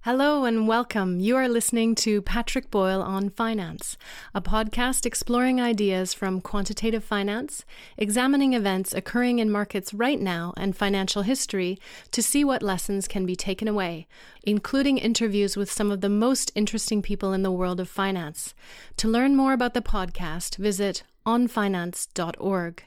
Hello and welcome. You are listening to Patrick Boyle on Finance, a podcast exploring ideas from quantitative finance, examining events occurring in markets right now and financial history to see what lessons can be taken away, including interviews with some of the most interesting people in the world of finance. To learn more about the podcast, visit onfinance.org.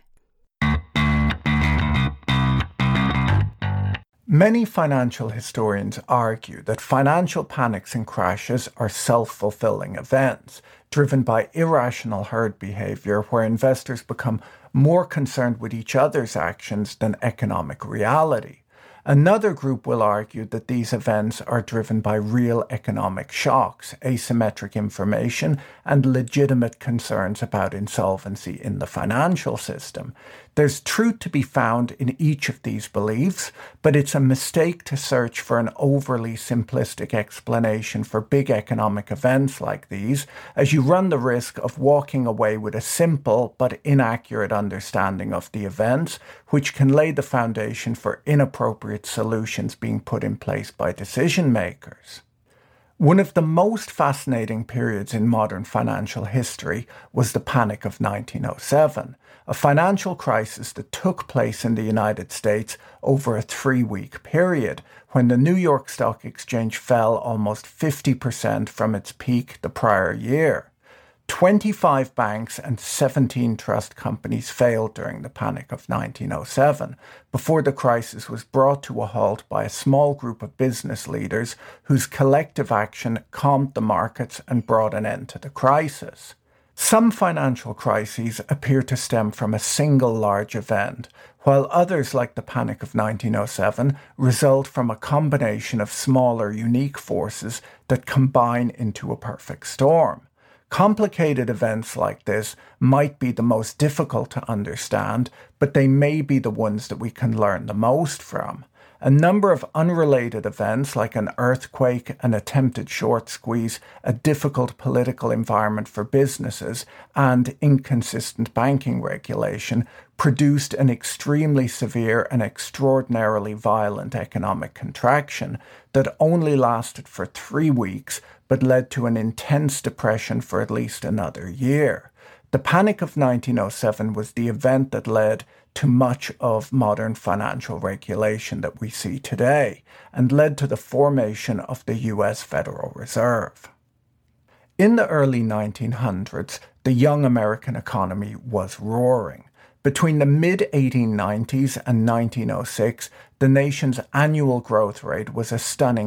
Many financial historians argue that financial panics and crashes are self-fulfilling events, driven by irrational herd behavior where investors become more concerned with each other's actions than economic reality. Another group will argue that these events are driven by real economic shocks, asymmetric information, and legitimate concerns about insolvency in the financial system. There's truth to be found in each of these beliefs, but it's a mistake to search for an overly simplistic explanation for big economic events like these, as you run the risk of walking away with a simple but inaccurate understanding of the events, which can lay the foundation for inappropriate solutions being put in place by decision makers. One of the most fascinating periods in modern financial history was the Panic of 1907, a financial crisis that took place in the United States over a 3-week period, when the New York Stock Exchange fell almost 50% from its peak the prior year. 25 banks and 17 trust companies failed during the Panic of 1907, before the crisis was brought to a halt by a small group of business leaders whose collective action calmed the markets and brought an end to the crisis. Some financial crises appear to stem from a single large event, while others, like the Panic of 1907, result from a combination of smaller, unique forces that combine into a perfect storm. Complicated events like this might be the most difficult to understand, but they may be the ones that we can learn the most from. A number of unrelated events like an earthquake, an attempted short squeeze, a difficult political environment for businesses, and inconsistent banking regulation produced an extremely severe and extraordinarily violent economic contraction that only lasted for 3 weeks but led to an intense depression for at least another year. The Panic of 1907 was the event that led to much of modern financial regulation that we see today, and led to the formation of the US Federal Reserve. In the early 1900s, the young American economy was roaring. Between the mid-1890s and 1906, the nation's annual growth rate was a stunning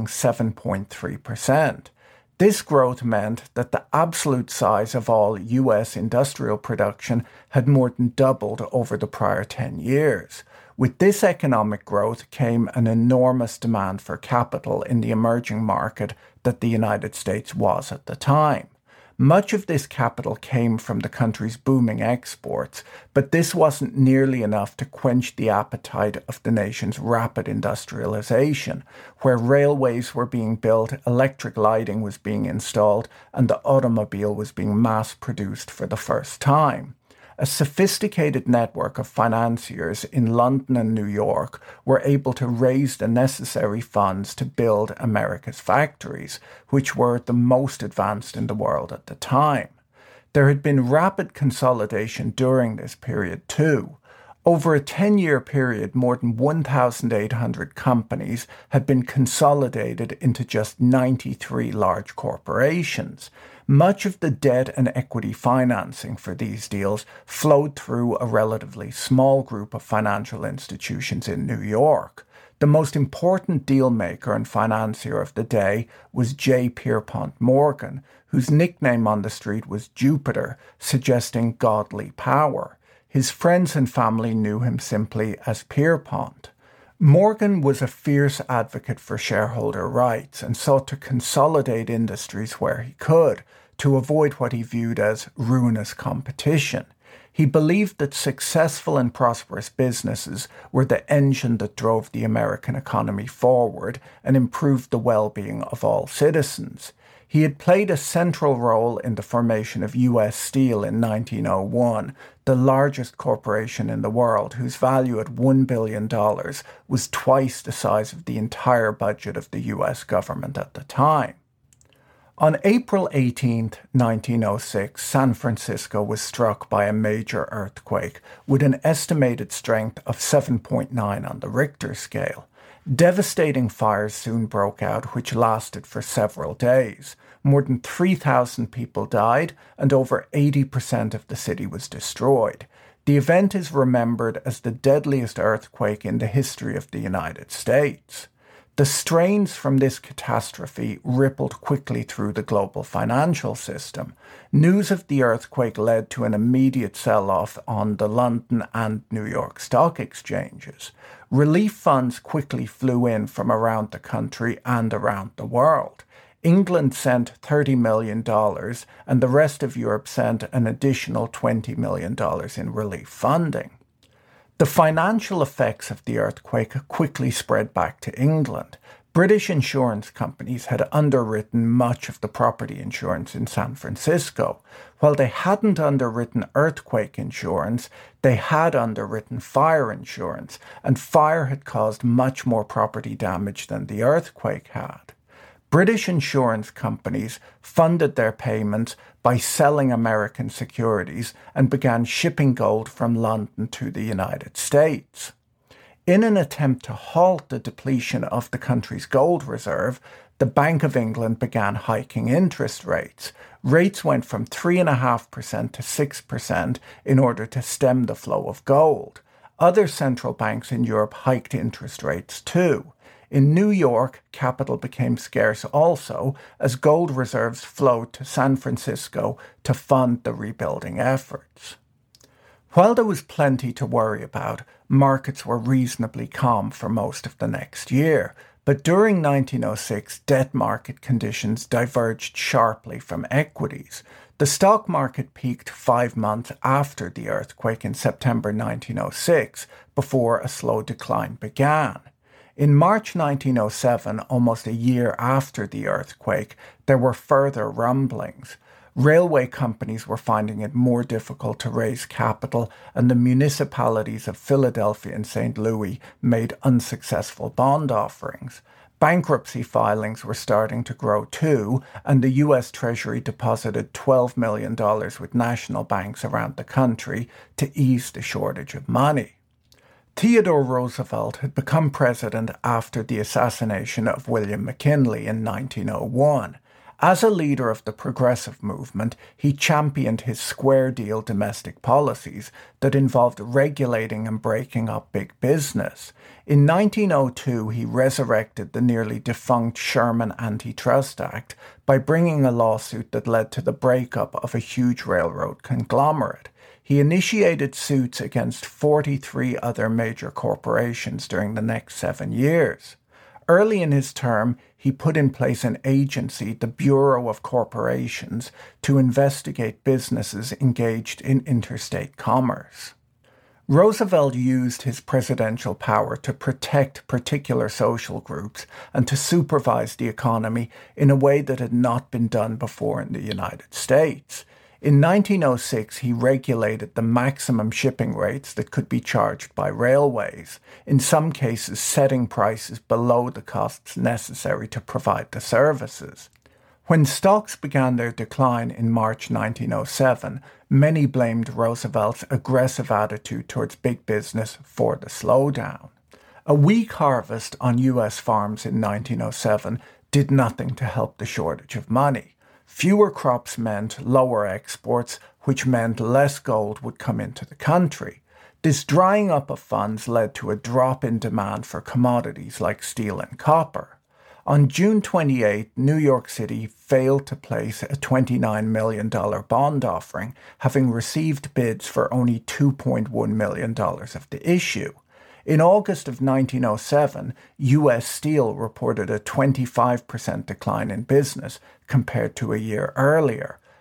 7.3%. This growth meant that the absolute size of all US industrial production had more than doubled over the prior 10 years. With this economic growth came an enormous demand for capital in the emerging market that the United States was at the time. Much of this capital came from the country's booming exports, but this wasn't nearly enough to quench the appetite of the nation's rapid industrialization, where railways were being built, electric lighting was being installed, and the automobile was being mass-produced for the first time. A sophisticated network of financiers in London and New York were able to raise the necessary funds to build America's factories, which were the most advanced in the world at the time. There had been rapid consolidation during this period too. Over a 10-year period, more than 1,800 companies had been consolidated into just 93 large corporations. Much of the debt and equity financing for these deals flowed through a relatively small group of financial institutions in New York. The most important deal maker and financier of the day was J. Pierpont Morgan, whose nickname on the street was Jupiter, suggesting godly power. His friends and family knew him simply as Pierpont. Morgan was a fierce advocate for shareholder rights and sought to consolidate industries where he could, to avoid what he viewed as ruinous competition. He believed that successful and prosperous businesses were the engine that drove the American economy forward and improved the well-being of all citizens. He had played a central role in the formation of U.S. Steel in 1901, the largest corporation in the world, whose value at $1 billion was twice the size of the entire budget of the U.S. government at the time. On April 18, 1906, San Francisco was struck by a major earthquake with an estimated strength of 7.9 on the Richter scale. Devastating fires soon broke out, which lasted for several days. More than 3,000 people died, and over 80% of the city was destroyed. The event is remembered as the deadliest earthquake in the history of the United States. The strains from this catastrophe rippled quickly through the global financial system. News of the earthquake led to an immediate sell-off on the London and New York stock exchanges. Relief funds quickly flew in from around the country and around the world. England sent $30 million, and the rest of Europe sent an additional $20 million in relief funding. The financial effects of the earthquake quickly spread back to England. British insurance companies had underwritten much of the property insurance in San Francisco. While they hadn't underwritten earthquake insurance, they had underwritten fire insurance, and fire had caused much more property damage than the earthquake had. British insurance companies funded their payments by selling American securities and began shipping gold from London to the United States. In an attempt to halt the depletion of the country's gold reserve, the Bank of England began hiking interest rates. Rates went from 3.5% to 6% in order to stem the flow of gold. Other central banks in Europe hiked interest rates too. In New York, capital became scarce also as gold reserves flowed to San Francisco to fund the rebuilding efforts. While there was plenty to worry about, markets were reasonably calm for most of the next year. But during 1906, debt market conditions diverged sharply from equities. The stock market peaked 5 months after the earthquake in September 1906, before a slow decline began. In March 1907, almost a year after the earthquake, there were further rumblings. Railway companies were finding it more difficult to raise capital, and the municipalities of Philadelphia and St. Louis made unsuccessful bond offerings. Bankruptcy filings were starting to grow too, and the U.S. Treasury deposited $12 million with national banks around the country to ease the shortage of money. Theodore Roosevelt had become president after the assassination of William McKinley in 1901. As a leader of the progressive movement, he championed his square deal domestic policies that involved regulating and breaking up big business. In 1902, he resurrected the nearly defunct Sherman Antitrust Act by bringing a lawsuit that led to the breakup of a huge railroad conglomerate. He initiated suits against 43 other major corporations during the next 7 years. Early in his term, he put in place an agency, the Bureau of Corporations, to investigate businesses engaged in interstate commerce. Roosevelt used his presidential power to protect particular social groups and to supervise the economy in a way that had not been done before in the United States. In 1906, he regulated the maximum shipping rates that could be charged by railways, in some cases setting prices below the costs necessary to provide the services. When stocks began their decline in March 1907, many blamed Roosevelt's aggressive attitude towards big business for the slowdown. A weak harvest on U.S. farms in 1907 did nothing to help the shortage of money. Fewer crops meant lower exports, which meant less gold would come into the country. This drying up of funds led to a drop in demand for commodities like steel and copper. On June 28, New York City failed to place a $29 million bond offering, having received bids for only $2.1 million of the issue. In August of 1907, U.S. Steel reported a 25% decline in business compared to a year earlier.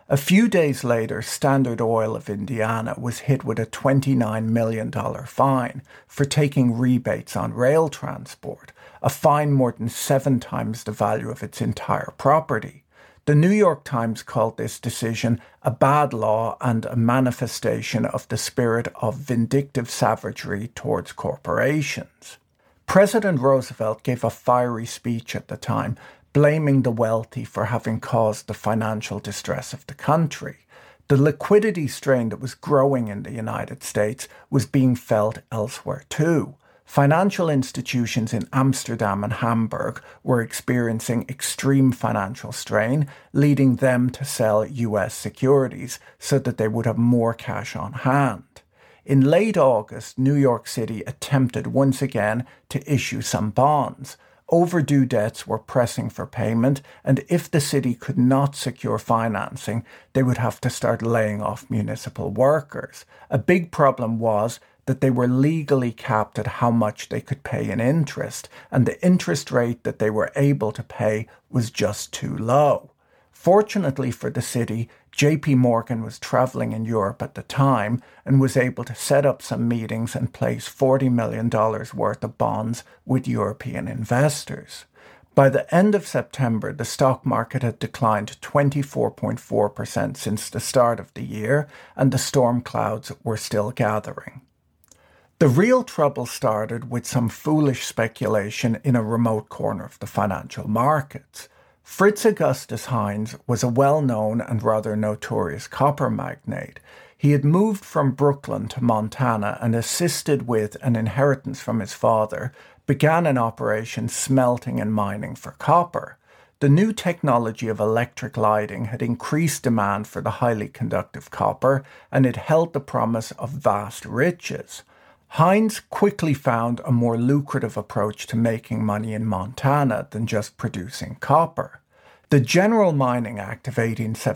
A few days later, Standard Oil of Indiana was hit with a $29 million fine for taking rebates on rail transport, a fine more than 7 times the value of its entire property. The New York Times called this decision a bad law and a manifestation of the spirit of vindictive savagery towards corporations. President Roosevelt gave a fiery speech at the time, blaming the wealthy for having caused the financial distress of the country. The liquidity strain that was growing in the United States was being felt elsewhere too. Financial institutions in Amsterdam and Hamburg were experiencing extreme financial strain, leading them to sell US securities so that they would have more cash on hand. In late August, New York City attempted once again to issue some bonds. Overdue debts were pressing for payment, and if the city could not secure financing, they would have to start laying off municipal workers. A big problem was that they were legally capped at how much they could pay in interest, and the interest rate that they were able to pay was just too low. Fortunately for the city, JP Morgan was traveling in Europe at the time and was able to set up some meetings and place $40 million worth of bonds with European investors. By the end of September, the stock market had declined 24.4% since the start of the year, and the storm clouds were still gathering. The real trouble started with some foolish speculation in a remote corner of the financial markets. Fritz Augustus Heinz was a well-known and rather notorious copper magnate. He had moved from Brooklyn to Montana and, assisted with an inheritance from his father, began an operation smelting and mining for copper. The new technology of electric lighting had increased demand for the highly conductive copper, and it held the promise of vast riches. Heinz quickly found a more lucrative approach to making money in Montana than just producing copper. The General Mining Act of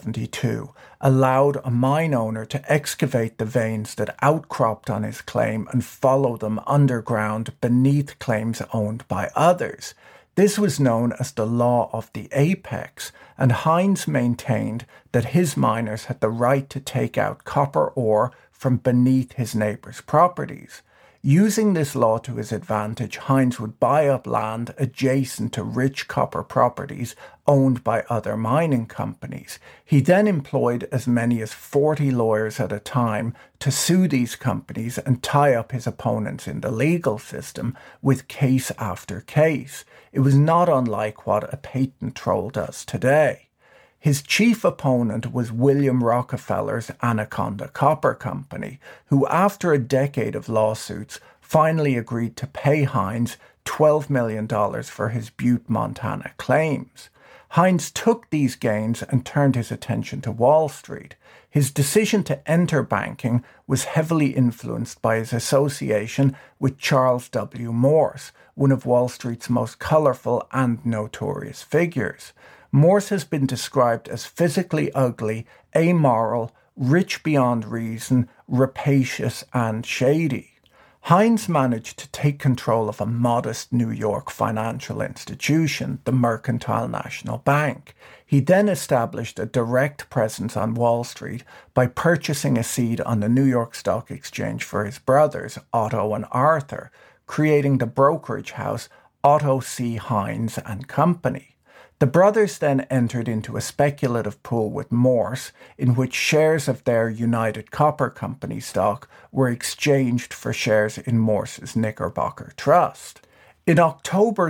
1872 allowed a mine owner to excavate the veins that outcropped on his claim and follow them underground beneath claims owned by others. This was known as the Law of the Apex, and Heinz maintained that his miners had the right to take out copper ore from beneath his neighbours' properties. Using this law to his advantage, Heinz would buy up land adjacent to rich copper properties owned by other mining companies. He then employed as many as 40 lawyers at a time to sue these companies and tie up his opponents in the legal system with case after case. It was not unlike what a patent troll does today. His chief opponent was William Rockefeller's Anaconda Copper Company, who after a decade of lawsuits finally agreed to pay Heinz $12 million for his Butte, Montana claims. Heinz took these gains and turned his attention to Wall Street. His decision to enter banking was heavily influenced by his association with Charles W. Morse, one of Wall Street's most colourful and notorious figures. Morse has been described as physically ugly, amoral, rich beyond reason, rapacious, and shady. Heinz managed to take control of a modest New York financial institution, the Mercantile National Bank. He then established a direct presence on Wall Street by purchasing a seat on the New York Stock Exchange for his brothers, Otto and Arthur, creating the brokerage house Otto C. Heinz and Company. The brothers then entered into a speculative pool with Morse, in which shares of their United Copper Company stock were exchanged for shares in Morse's Knickerbocker Trust. In October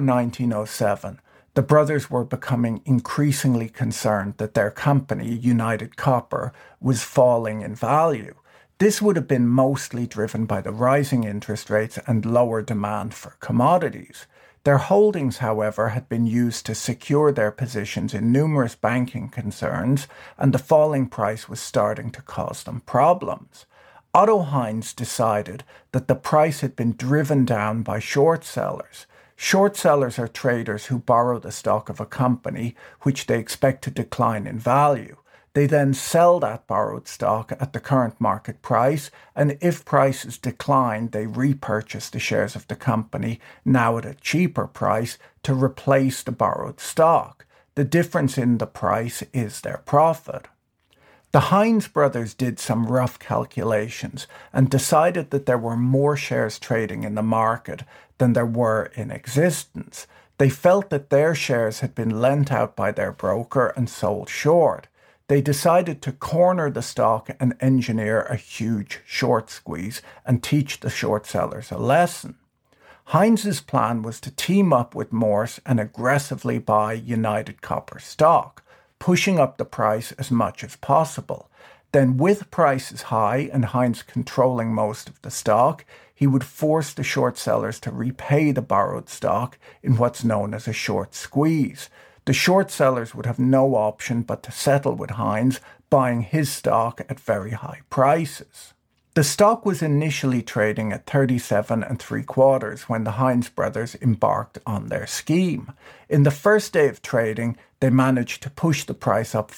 1907, the brothers were becoming increasingly concerned that their company, United Copper, was falling in value. This would have been mostly driven by the rising interest rates and lower demand for commodities. Their holdings, however, had been used to secure their positions in numerous banking concerns, and the falling price was starting to cause them problems. Otto Heinz decided that the price had been driven down by short sellers. Short sellers are traders who borrow the stock of a company which they expect to decline in value. They then sell that borrowed stock at the current market price, and if prices decline, they repurchase the shares of the company, now at a cheaper price, to replace the borrowed stock. The difference in the price is their profit. The Heinz brothers did some rough calculations and decided that there were more shares trading in the market than there were in existence. They felt that their shares had been lent out by their broker and sold short. They decided to corner the stock and engineer a huge short squeeze and teach the short sellers a lesson. Heinz's plan was to team up with Morse and aggressively buy United Copper stock, pushing up the price as much as possible. Then, with prices high and Heinz controlling most of the stock, he would force the short sellers to repay the borrowed stock in what's known as a short squeeze. The short sellers would have no option but to settle with Heinz, buying his stock at very high prices. The stock was initially trading at 37 3/4 when the Heinz brothers embarked on their scheme. In the first day of trading, they managed to push the price up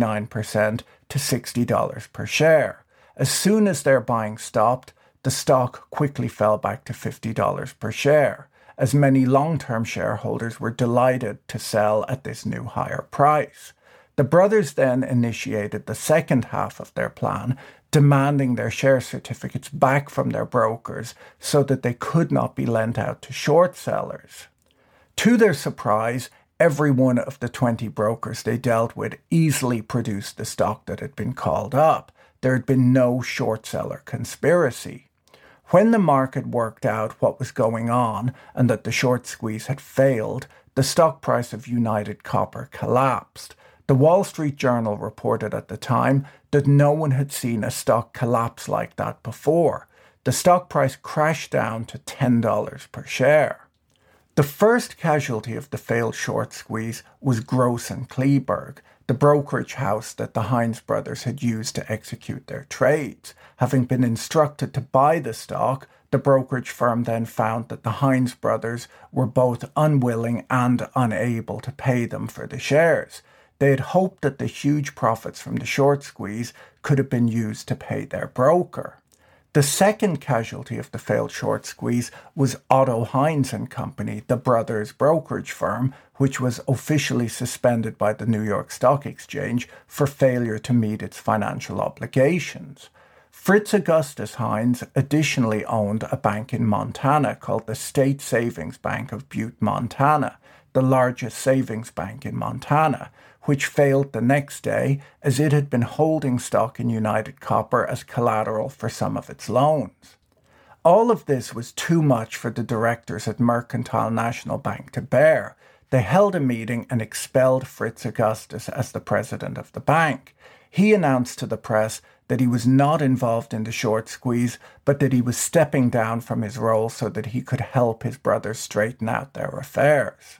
59% to $60 per share. As soon as their buying stopped, the stock quickly fell back to $50 per share, as many long-term shareholders were delighted to sell at this new higher price. The brothers then initiated the second half of their plan, demanding their share certificates back from their brokers so that they could not be lent out to short sellers. To their surprise, every one of the 20 brokers they dealt with easily produced the stock that had been called up. There had been no short seller conspiracy. When the market worked out what was going on and that the short squeeze had failed, the stock price of United Copper collapsed. The Wall Street Journal reported at the time that no one had seen a stock collapse like that before. The stock price crashed down to $10 per share. The first casualty of the failed short squeeze was Gross & Kleberg, the brokerage house that the Heinz brothers had used to execute their trades. Having been instructed to buy the stock, the brokerage firm then found that the Heinz brothers were both unwilling and unable to pay them for the shares. They had hoped that the huge profits from the short squeeze could have been used to pay their broker. The second casualty of the failed short squeeze was Otto Heinz & Company, the brothers' brokerage firm, which was officially suspended by the New York Stock Exchange for failure to meet its financial obligations. Fritz Augustus Heinz additionally owned a bank in Montana called the State Savings Bank of Butte, Montana, the largest savings bank in Montana, which failed the next day as it had been holding stock in United Copper as collateral for some of its loans. All of this was too much for the directors at Mercantile National Bank to bear. They held a meeting and expelled Fritz Augustus as the president of the bank. He announced to the press that he was not involved in the short squeeze, but that he was stepping down from his role so that he could help his brothers straighten out their affairs.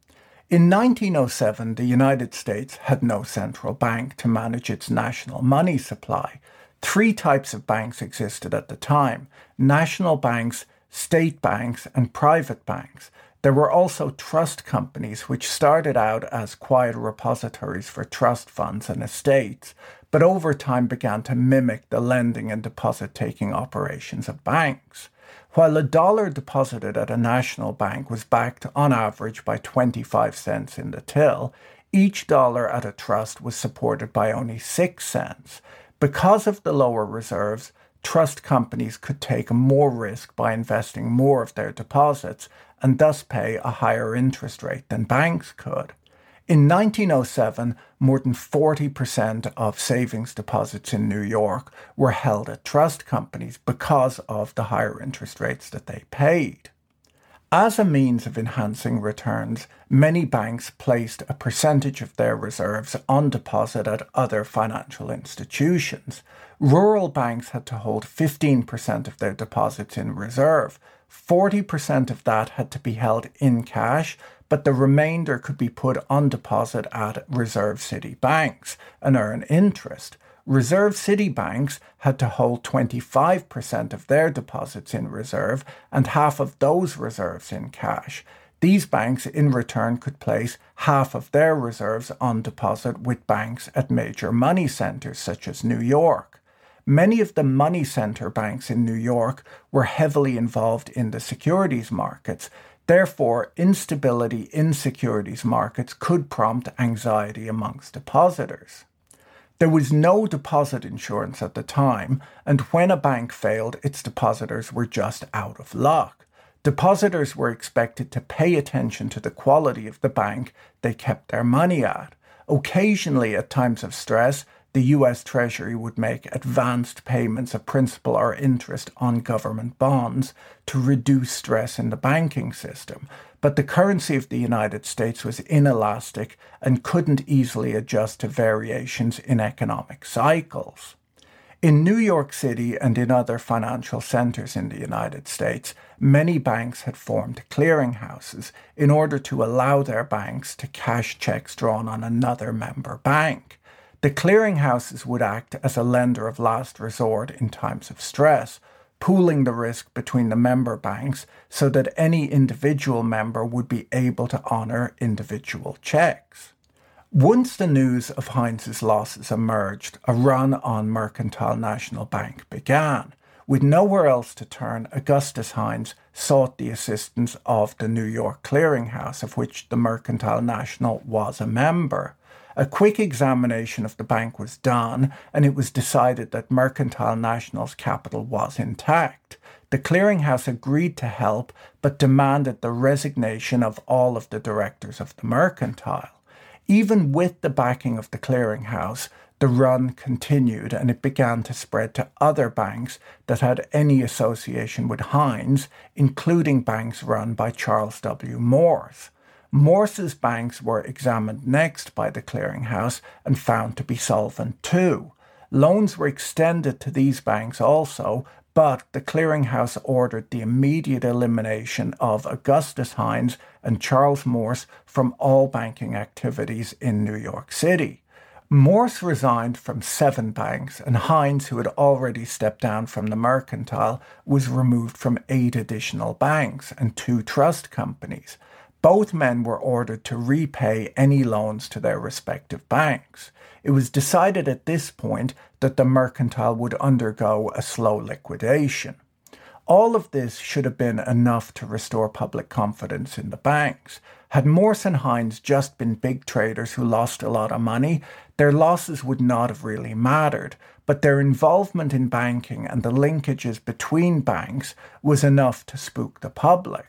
In 1907, the United States had no central bank to manage its national money supply. 3 types of banks existed at the time: national banks, state banks, and private banks. There were also trust companies, which started out as quiet repositories for trust funds and estates, but over time began to mimic the lending and deposit-taking operations of banks. While a dollar deposited at a national bank was backed on average by 25 cents in the till, each dollar at a trust was supported by only 6 cents. Because of the lower reserves, trust companies could take more risk by investing more of their deposits and thus pay a higher interest rate than banks could. In 1907, more than 40% of savings deposits in New York were held at trust companies because of the higher interest rates that they paid. As a means of enhancing returns, many banks placed a percentage of their reserves on deposit at other financial institutions. Rural banks had to hold 15% of their deposits in reserve. 40% of that had to be held in cash, but the remainder could be put on deposit at reserve city banks and earn interest. Reserve city banks had to hold 25% of their deposits in reserve and half of those reserves in cash. These banks, in return, could place half of their reserves on deposit with banks at major money centers such as New York. Many of the money center banks in New York were heavily involved in the securities markets. Therefore, instability in securities markets could prompt anxiety amongst depositors. There was no deposit insurance at the time, and when a bank failed, its depositors were just out of luck. Depositors were expected to pay attention to the quality of the bank they kept their money at. Occasionally, at times of stress, the US Treasury would make advanced payments of principal or interest on government bonds to reduce stress in the banking system. But the currency of the United States was inelastic and couldn't easily adjust to variations in economic cycles. In New York City and in other financial centers in the United States, many banks had formed clearinghouses in order to allow their banks to cash checks drawn on another member bank. The clearinghouses would act as a lender of last resort in times of stress, pooling the risk between the member banks so that any individual member would be able to honour individual checks. Once the news of Heinz's losses emerged, a run on Mercantile National Bank began. With nowhere else to turn, Augustus Heinz sought the assistance of the New York Clearinghouse, of which the Mercantile National was a member. A quick examination of the bank was done, and it was decided that Mercantile National's capital was intact. The clearinghouse agreed to help, but demanded the resignation of all of the directors of the Mercantile. Even with the backing of the clearinghouse, the run continued, and it began to spread to other banks that had any association with Heinz, including banks run by Charles W. Morse. Morse's banks were examined next by the clearinghouse and found to be solvent too. Loans were extended to these banks also, but the clearinghouse ordered the immediate elimination of Augustus Heinz and Charles Morse from all banking activities in New York City. Morse resigned from 7 banks, and Heinz, who had already stepped down from the Mercantile, was removed from 8 additional banks and 2 trust companies. Both men were ordered to repay any loans to their respective banks. It was decided at this point that the Mercantile would undergo a slow liquidation. All of this should have been enough to restore public confidence in the banks. Had Morse and Heinz just been big traders who lost a lot of money, their losses would not have really mattered, but their involvement in banking and the linkages between banks was enough to spook the public.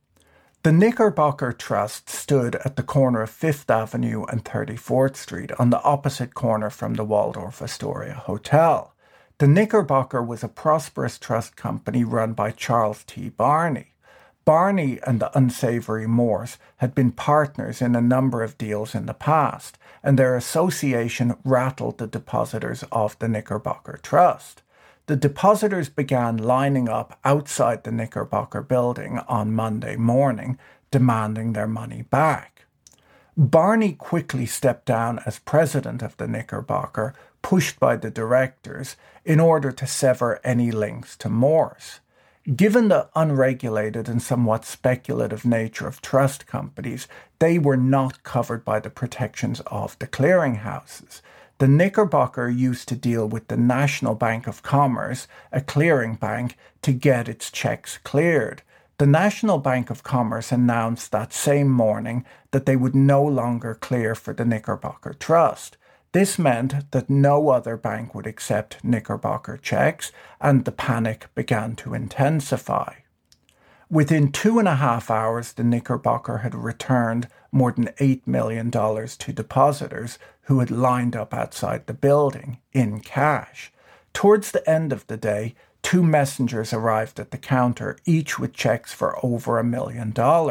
The Knickerbocker Trust stood at the corner of 5th Avenue and 34th Street on the opposite corner from the Waldorf Astoria Hotel. The Knickerbocker was a prosperous trust company run by Charles T. Barney. Barney and the unsavory Morse had been partners in a number of deals in the past, and their association rattled the depositors of the Knickerbocker Trust. The depositors began lining up outside the Knickerbocker building on Monday morning, demanding their money back. Barney quickly stepped down as president of the Knickerbocker, pushed by the directors, in order to sever any links to Morse. Given the unregulated and somewhat speculative nature of trust companies, they were not covered by the protections of the clearinghouses. The Knickerbocker used to deal with the National Bank of Commerce, a clearing bank, to get its checks cleared. The National Bank of Commerce announced that same morning that they would no longer clear for the Knickerbocker Trust. This meant that no other bank would accept Knickerbocker checks, and the panic began to intensify. Within 2.5 hours, the Knickerbocker had returned more than $8 million to depositors who had lined up outside the building in cash. Towards the end of the day, 2 messengers arrived at the counter, each with checks for over $1 million.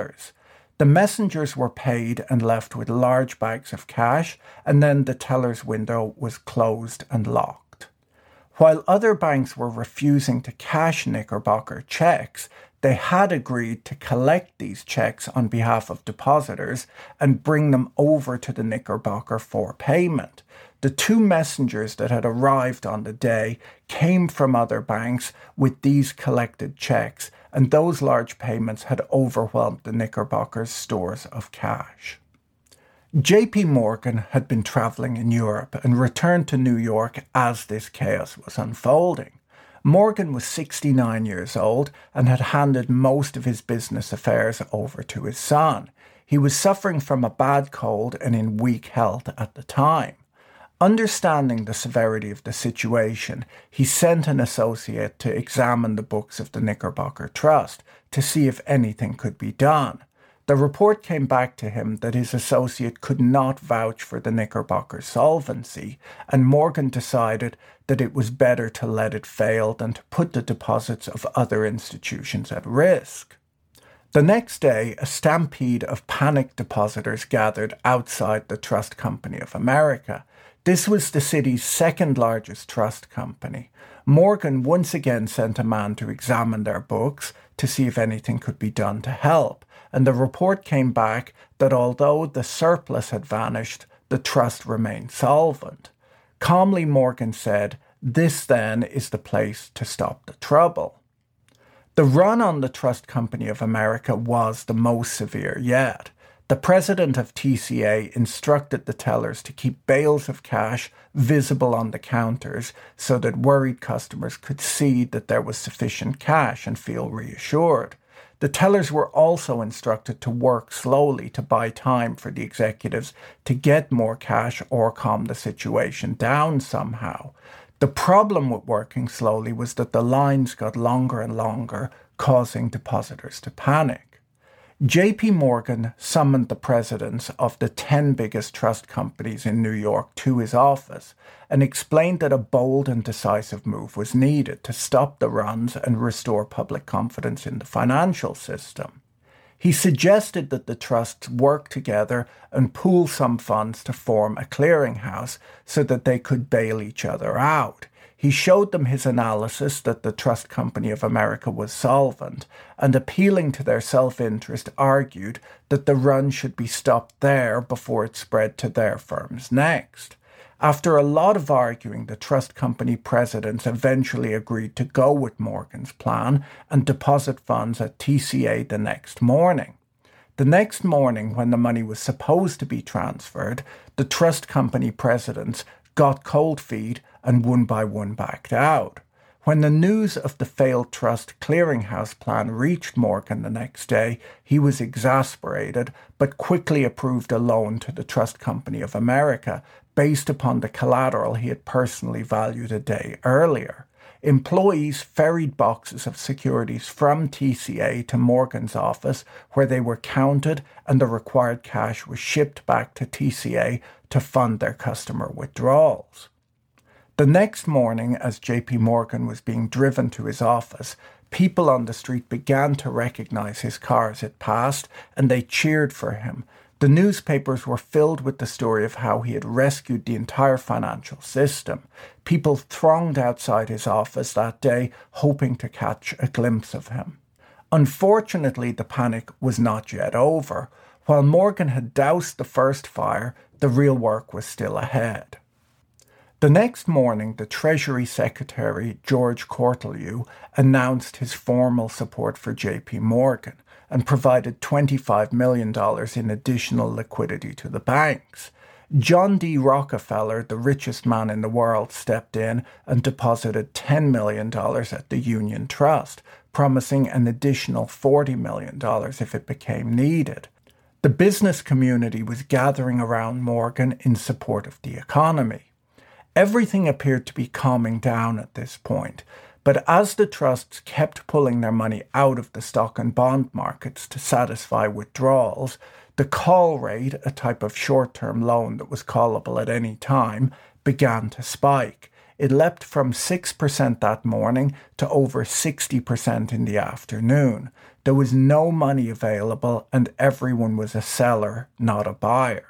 The messengers were paid and left with large bags of cash, and then the teller's window was closed and locked. While other banks were refusing to cash Knickerbocker checks, they had agreed to collect these checks on behalf of depositors and bring them over to the Knickerbocker for payment. The 2 messengers that had arrived on the day came from other banks with these collected checks, and those large payments had overwhelmed the Knickerbocker's stores of cash. J.P. Morgan had been traveling in Europe and returned to New York as this chaos was unfolding. Morgan was 69 years old and had handed most of his business affairs over to his son. He was suffering from a bad cold and in weak health at the time. Understanding the severity of the situation, he sent an associate to examine the books of the Knickerbocker Trust to see if anything could be done. The report came back to him that his associate could not vouch for the Knickerbocker's solvency, and Morgan decided that it was better to let it fail than to put the deposits of other institutions at risk. The next day, a stampede of panicked depositors gathered outside the Trust Company of America. This was the city's second largest trust company. Morgan once again sent a man to examine their books to see if anything could be done to help, and the report came back that although the surplus had vanished, the trust remained solvent. Calmly, Morgan said, "This then is the place to stop the trouble." The run on the Trust Company of America was the most severe yet. The president of TCA instructed the tellers to keep bales of cash visible on the counters so that worried customers could see that there was sufficient cash and feel reassured. The tellers were also instructed to work slowly to buy time for the executives to get more cash or calm the situation down somehow. The problem with working slowly was that the lines got longer and longer, causing depositors to panic. JP Morgan summoned the presidents of the 10 biggest trust companies in New York to his office and explained that a bold and decisive move was needed to stop the runs and restore public confidence in the financial system. He suggested that the trusts work together and pool some funds to form a clearinghouse so that they could bail each other out. He showed them his analysis that the Trust Company of America was solvent, and appealing to their self-interest argued that the run should be stopped there before it spread to their firms next. After a lot of arguing, the Trust Company presidents eventually agreed to go with Morgan's plan and deposit funds at TCA the next morning. The next morning, when the money was supposed to be transferred, the Trust Company presidents got cold feet and one by one backed out. When the news of the failed trust clearinghouse plan reached Morgan the next day, he was exasperated, but quickly approved a loan to the Trust Company of America based upon the collateral he had personally valued a day earlier. Employees ferried boxes of securities from TCA to Morgan's office, where they were counted and the required cash was shipped back to TCA to fund their customer withdrawals. The next morning, as JP Morgan was being driven to his office, people on the street began to recognize his car as it passed, and they cheered for him. The newspapers were filled with the story of how he had rescued the entire financial system. People thronged outside his office that day, hoping to catch a glimpse of him. Unfortunately, the panic was not yet over. While Morgan had doused the first fire, the real work was still ahead. The next morning, the Treasury Secretary, George Cortelyou, announced his formal support for JP Morgan and provided $25 million in additional liquidity to the banks. John D. Rockefeller, the richest man in the world, stepped in and deposited $10 million at the Union Trust, promising an additional $40 million if it became needed. The business community was gathering around Morgan in support of the economy. Everything appeared to be calming down at this point, but as the trusts kept pulling their money out of the stock and bond markets to satisfy withdrawals, the call rate, a type of short-term loan that was callable at any time, began to spike. It leapt from 6% that morning to over 60% in the afternoon. There was no money available and everyone was a seller, not a buyer.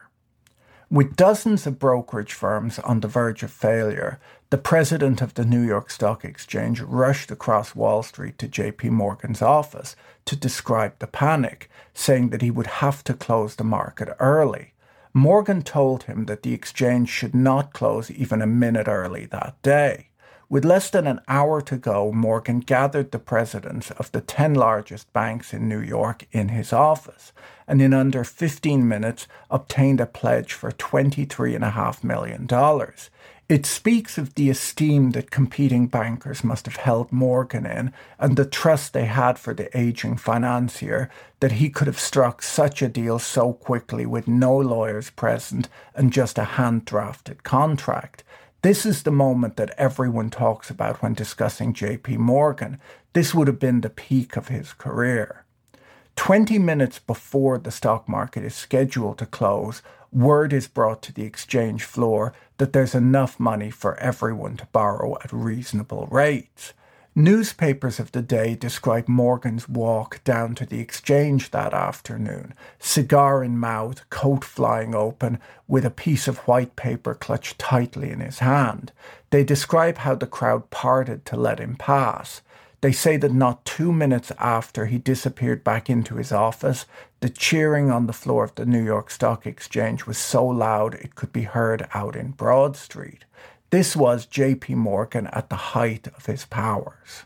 With dozens of brokerage firms on the verge of failure, the president of the New York Stock Exchange rushed across Wall Street to JP Morgan's office to describe the panic, saying that he would have to close the market early. Morgan told him that the exchange should not close even a minute early that day. With less than an hour to go, Morgan gathered the presidents of the 10 largest banks in New York in his office, and in under 15 minutes obtained a pledge for $23.5 million. It speaks of the esteem that competing bankers must have held Morgan in and the trust they had for the aging financier that he could have struck such a deal so quickly with no lawyers present and just a hand-drafted contract. This is the moment that everyone talks about when discussing JP Morgan. This would have been the peak of his career. 20 minutes before the stock market is scheduled to close, word is brought to the exchange floor that there's enough money for everyone to borrow at reasonable rates. Newspapers of the day describe Morgan's walk down to the exchange that afternoon, cigar in mouth, coat flying open, with a piece of white paper clutched tightly in his hand. They describe how the crowd parted to let him pass. They say that not 2 minutes after he disappeared back into his office, the cheering on the floor of the New York Stock Exchange was so loud it could be heard out in Broad Street. This was JP Morgan at the height of his powers.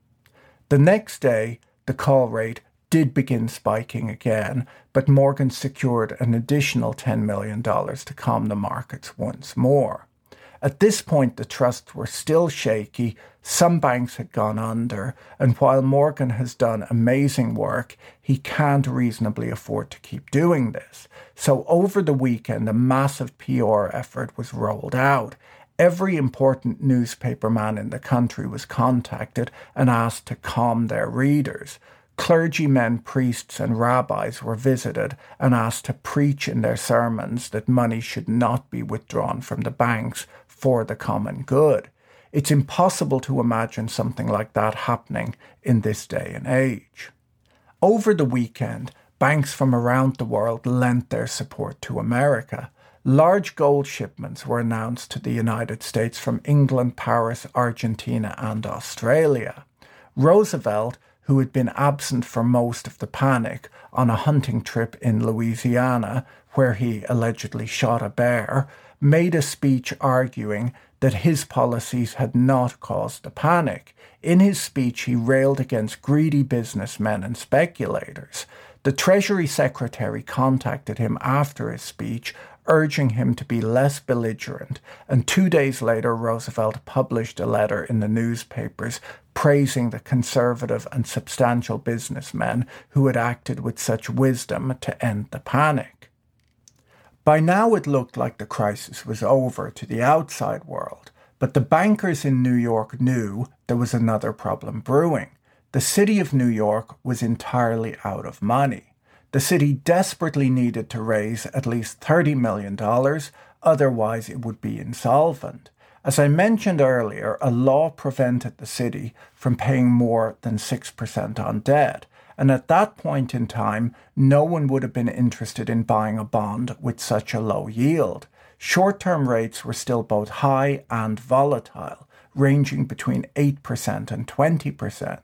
The next day, the call rate did begin spiking again, but Morgan secured an additional $10 million to calm the markets once more. At this point, the trusts were still shaky, some banks had gone under, and while Morgan has done amazing work, he can't reasonably afford to keep doing this. So over the weekend, a massive PR effort was rolled out. Every important newspaperman in the country was contacted and asked to calm their readers. Clergymen, priests and rabbis were visited and asked to preach in their sermons that money should not be withdrawn from the banks for the common good. It's impossible to imagine something like that happening in this day and age. Over the weekend, banks from around the world lent their support to America. Large gold shipments were announced to the United States from England, Paris, Argentina and Australia. Roosevelt, who had been absent for most of the panic on a hunting trip in Louisiana, where he allegedly shot a bear, made a speech arguing that his policies had not caused the panic. In his speech, he railed against greedy businessmen and speculators. The Treasury Secretary contacted him after his speech, urging him to be less belligerent, and 2 days later Roosevelt published a letter in the newspapers praising the conservative and substantial businessmen who had acted with such wisdom to end the panic. By now it looked like the crisis was over to the outside world, but the bankers in New York knew there was another problem brewing. The city of New York was entirely out of money. The city desperately needed to raise at least $30 million, otherwise it would be insolvent. As I mentioned earlier, a law prevented the city from paying more than 6% on debt, and at that point in time, no one would have been interested in buying a bond with such a low yield. Short-term rates were still both high and volatile, ranging between 8% and 20%.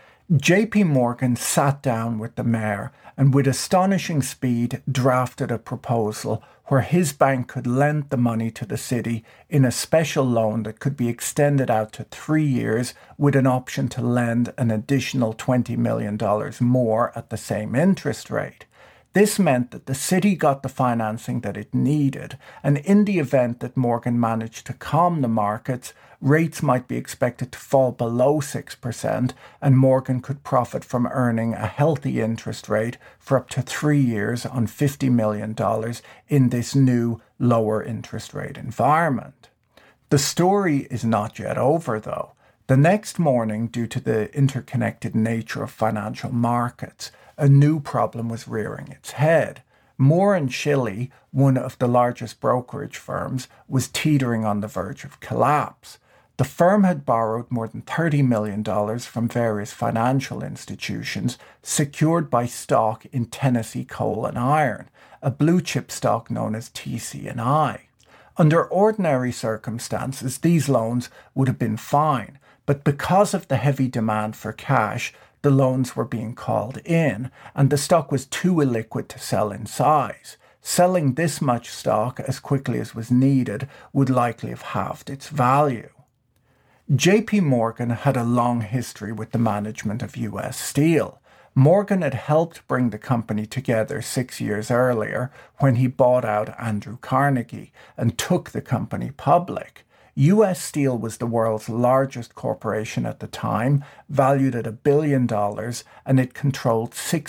JP Morgan sat down with the mayor and with astonishing speed drafted a proposal where his bank could lend the money to the city in a special loan that could be extended out to 3 years with an option to lend an additional $20 million more at the same interest rate. This meant that the city got the financing that it needed, and in the event that Morgan managed to calm the markets, rates might be expected to fall below 6%, and Morgan could profit from earning a healthy interest rate for up to 3 years on $50 million in this new lower interest rate environment. The story is not yet over, though. The next morning, due to the interconnected nature of financial markets, a new problem was rearing its head. Moore & Shilley, one of the largest brokerage firms, was teetering on the verge of collapse. The firm had borrowed more than $30 million from various financial institutions, secured by stock in Tennessee Coal and Iron, a blue-chip stock known as TC&I. Under ordinary circumstances, these loans would have been fine, but because of the heavy demand for cash, the loans were being called in, and the stock was too illiquid to sell in size. Selling this much stock as quickly as was needed would likely have halved its value. JP Morgan had a long history with the management of US Steel. Morgan had helped bring the company together 6 years earlier when he bought out Andrew Carnegie and took the company public. US Steel was the world's largest corporation at the time, valued at $1 billion, and it controlled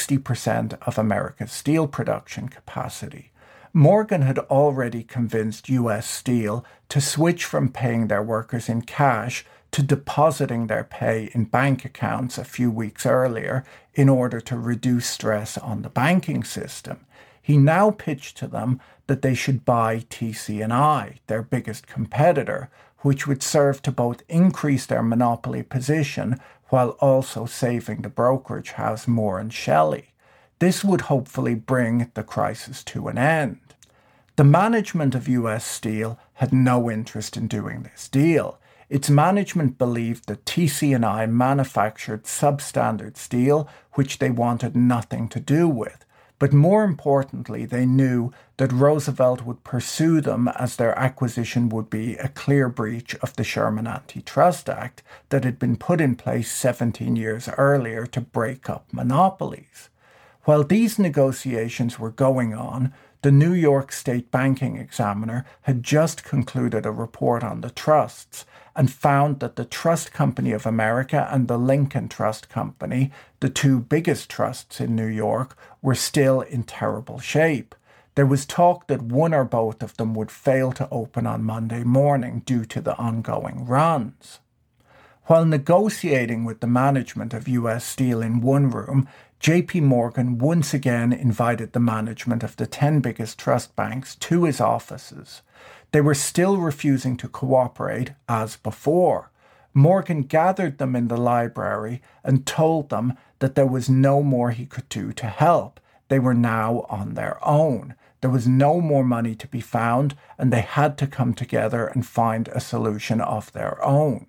60% of America's steel production capacity. Morgan had already convinced US Steel to switch from paying their workers in cash to depositing their pay in bank accounts a few weeks earlier in order to reduce stress on the banking system. He now pitched to them that they should buy TC&I, their biggest competitor, which would serve to both increase their monopoly position while also saving the brokerage house Moore & Shelley. This would hopefully bring the crisis to an end. The management of US Steel had no interest in doing this deal. Its management believed that TC&I manufactured substandard steel, which they wanted nothing to do with. But more importantly, they knew that Roosevelt would pursue them as their acquisition would be a clear breach of the Sherman Antitrust Act that had been put in place 17 years earlier to break up monopolies. While these negotiations were going on, the New York State Banking Examiner had just concluded a report on the trusts and found that the Trust Company of America and the Lincoln Trust Company, the two biggest trusts in New York, were still in terrible shape. There was talk that one or both of them would fail to open on Monday morning due to the ongoing runs. While negotiating with the management of US Steel in one room, JP Morgan once again invited the management of the 10 biggest trust banks to his offices. They were still refusing to cooperate as before. Morgan gathered them in the library and told them that there was no more he could do to help. They were now on their own. There was no more money to be found, and they had to come together and find a solution of their own.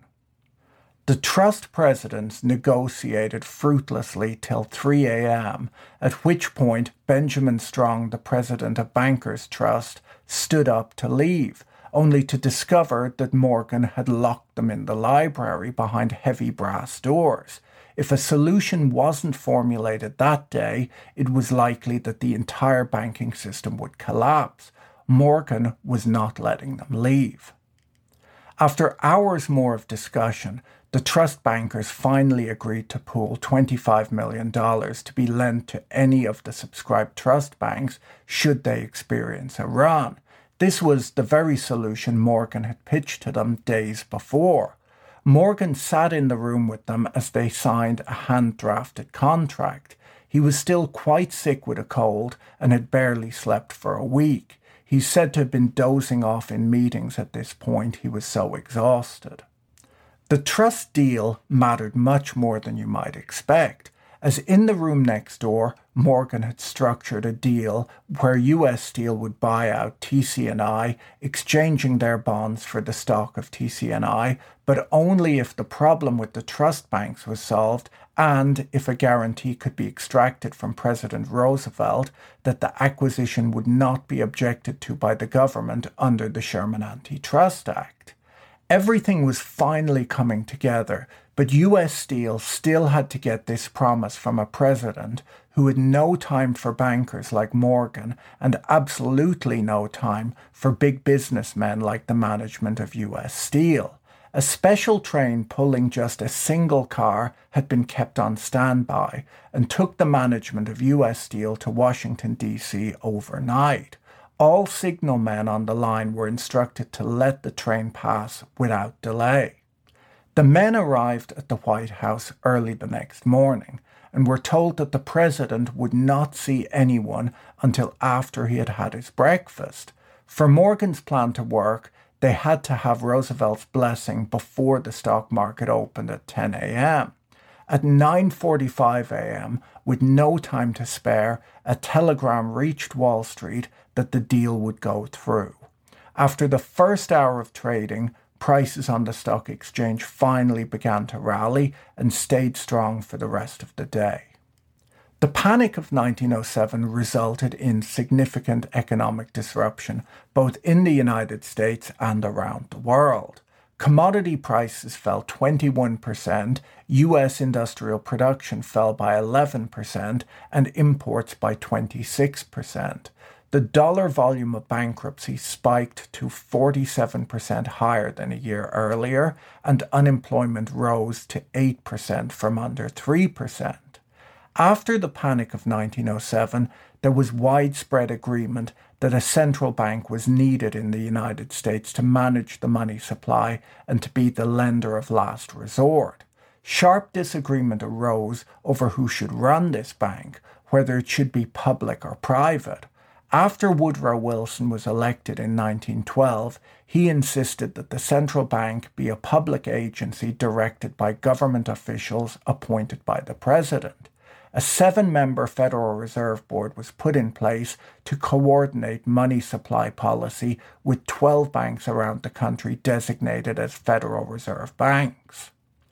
The trust presidents negotiated fruitlessly till 3 a.m., at which point Benjamin Strong, the president of Bankers Trust, stood up to leave, only to discover that Morgan had locked them in the library behind heavy brass doors. If a solution wasn't formulated that day, it was likely that the entire banking system would collapse. Morgan was not letting them leave. After hours more of discussion, the trust bankers finally agreed to pool $25 million to be lent to any of the subscribed trust banks should they experience a run. This was the very solution Morgan had pitched to them days before. Morgan sat in the room with them as they signed a hand-drafted contract. He was still quite sick with a cold and had barely slept for a week. He's said to have been dozing off in meetings at this point, he was so exhausted. The trust deal mattered much more than you might expect, as in the room next door, Morgan had structured a deal where US Steel would buy out TC&I, exchanging their bonds for the stock of TC&I, but only if the problem with the trust banks was solved and if a guarantee could be extracted from President Roosevelt that the acquisition would not be objected to by the government under the Sherman Antitrust Act. Everything was finally coming together, but US Steel still had to get this promise from a president who had no time for bankers like Morgan and absolutely no time for big businessmen like the management of US Steel. A special train pulling just a single car had been kept on standby and took the management of US Steel to Washington, D.C. overnight. All signalmen on the line were instructed to let the train pass without delay. The men arrived at the White House early the next morning and were told that the president would not see anyone until after he had had his breakfast. For Morgan's plan to work, they had to have Roosevelt's blessing before the stock market opened at 10 a.m. At 9:45 a.m., with no time to spare, a telegram reached Wall Street that the deal would go through. After the first hour of trading, prices on the stock exchange finally began to rally and stayed strong for the rest of the day. The panic of 1907 resulted in significant economic disruption both in the United States and around the world. Commodity prices fell 21%, US industrial production fell by 11%, and imports by 26%. The dollar volume of bankruptcies spiked to 47% higher than a year earlier, and unemployment rose to 8% from under 3%. After the panic of 1907, there was widespread agreement that a central bank was needed in the United States to manage the money supply and to be the lender of last resort. Sharp disagreement arose over who should run this bank, whether it should be public or private. After Woodrow Wilson was elected in 1912, he insisted that the central bank be a public agency directed by government officials appointed by the president. A 7-member Federal Reserve Board was put in place to coordinate money supply policy, with 12 banks around the country designated as Federal Reserve banks.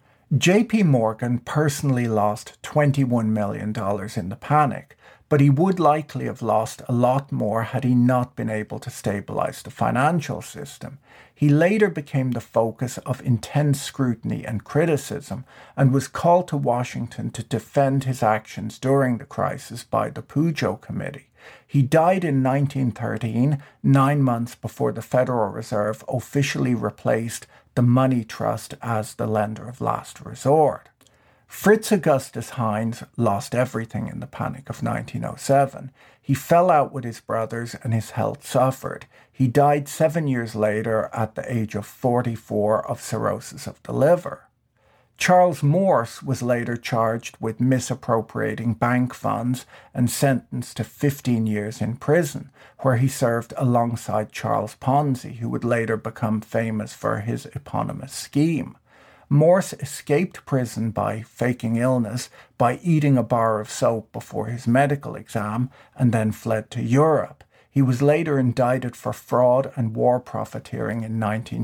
J.P. Morgan personally lost $21 million in the panic, but he would likely have lost a lot more had he not been able to stabilize the financial system. He later became the focus of intense scrutiny and criticism, and was called to Washington to defend his actions during the crisis by the Pujo Committee. He died in 1913, 9 months before the Federal Reserve officially replaced the money trust as the lender of last resort. Fritz Augustus Heinz lost everything in the panic of 1907. He fell out with his brothers and his health suffered. He died 7 years later at the age of 44 of cirrhosis of the liver. Charles Morse was later charged with misappropriating bank funds and sentenced to 15 years in prison, where he served alongside Charles Ponzi, who would later become famous for his eponymous scheme. Morse escaped prison by faking illness, by eating a bar of soap before his medical exam, and then fled to Europe. He was later indicted for fraud and war profiteering in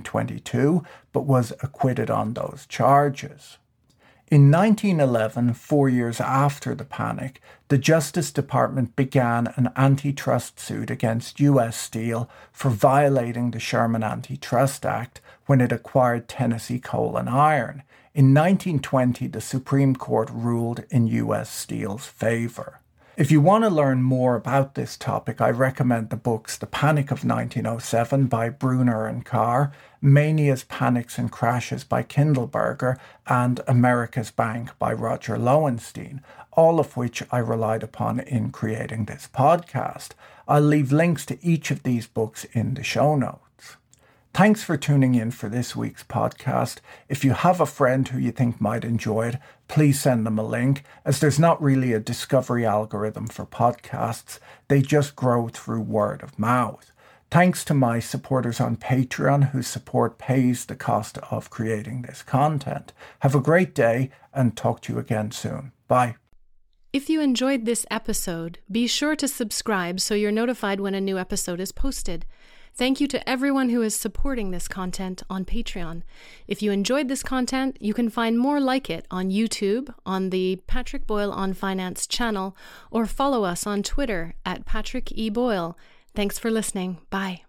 1922, but was acquitted on those charges. In 1911, 4 years after the panic, the Justice Department began an antitrust suit against U.S. Steel for violating the Sherman Antitrust Act when it acquired Tennessee Coal and Iron. In 1920, the Supreme Court ruled in U.S. Steel's favor. If you want to learn more about this topic, I recommend the books The Panic of 1907 by Brunner and Carr, Manias, Panics and Crashes by Kindleberger, and America's Bank by Roger Lowenstein, all of which I relied upon in creating this podcast. I'll leave links to each of these books in the show notes. Thanks for tuning in for this week's podcast. If you have a friend who you think might enjoy it, please send them a link, as there's not really a discovery algorithm for podcasts. They just grow through word of mouth. Thanks to my supporters on Patreon, whose support pays the cost of creating this content. Have a great day, and talk to you again soon. Bye. If you enjoyed this episode, be sure to subscribe so you're notified when a new episode is posted. Thank you to everyone who is supporting this content on Patreon. If you enjoyed this content, you can find more like it on YouTube, on the Patrick Boyle on Finance channel, or follow us on Twitter at Patrick E. Boyle. Thanks for listening. Bye.